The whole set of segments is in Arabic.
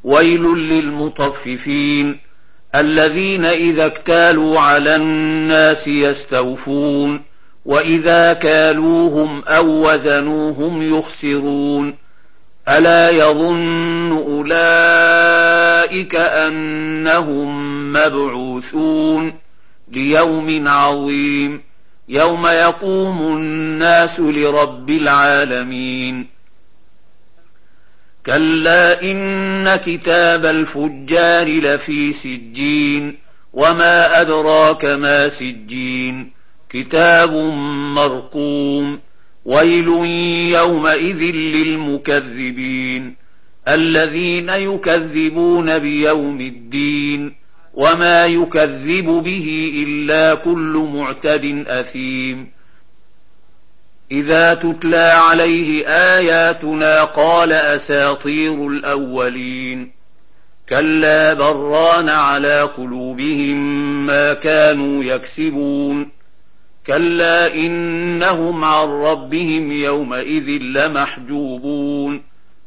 ويل للمطففين الذين إذا اكتالوا على الناس يستوفون وإذا كالوهم أو وزنوهم يخسرون ألا يظن أولئك أنهم مبعوثون ليوم عظيم يوم يقوم الناس لرب العالمين كلا إن كتاب الفجار لفي سجين وما أدراك ما سجين كتاب مرقوم ويل يومئذ للمكذبين الذين يكذبون بيوم الدين وما يكذب به إلا كل معتد أثيم إذا تتلى عليه آياتنا قال أساطير الأولين كلا بران على قلوبهم ما كانوا يكسبون كلا إنهم عن ربهم يومئذ لمحجوبون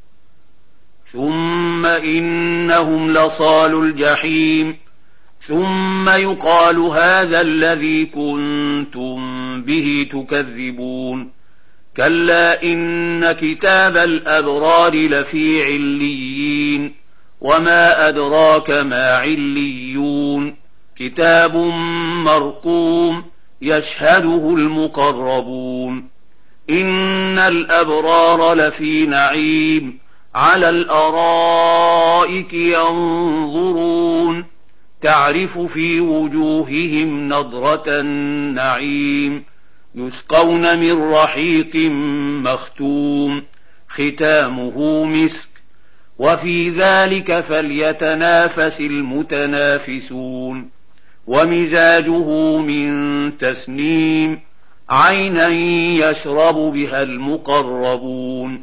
ثم إنهم لصالو الجحيم ثم يقال هذا الذي كنتم به تكذبون كلا إن كتاب الأبرار لفي عليين وما أدراك ما عليون كتاب مرقوم يشهده المقربون إن الأبرار لفي نعيم على الأرائك ينظرون تعرف في وجوههم نضرة النعيم يسقون من رحيق مختوم ختامه مسك وفي ذلك فليتنافس المتنافسون ومزاجه من تسنيم عينا يشرب بها المقربون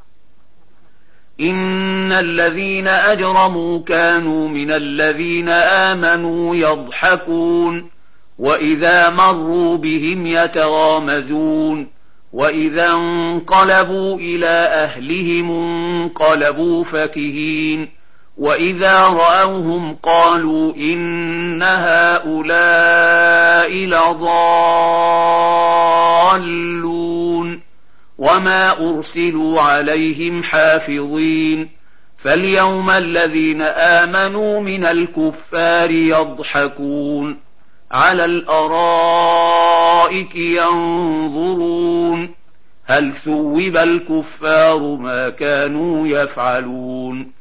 إن الذين أجرموا كانوا من الذين آمنوا يضحكون وإذا مروا بهم يتغامزون وإذا انقلبوا إلى أهلهم انقلبوا فكهين وإذا رأوهم قالوا إن هؤلاء لضالون وما أرسلوا عليهم حافظين فاليوم الذين آمنوا من الكفار يضحكون على الأرائك ينظرون هل ثوب الكفار ما كانوا يفعلون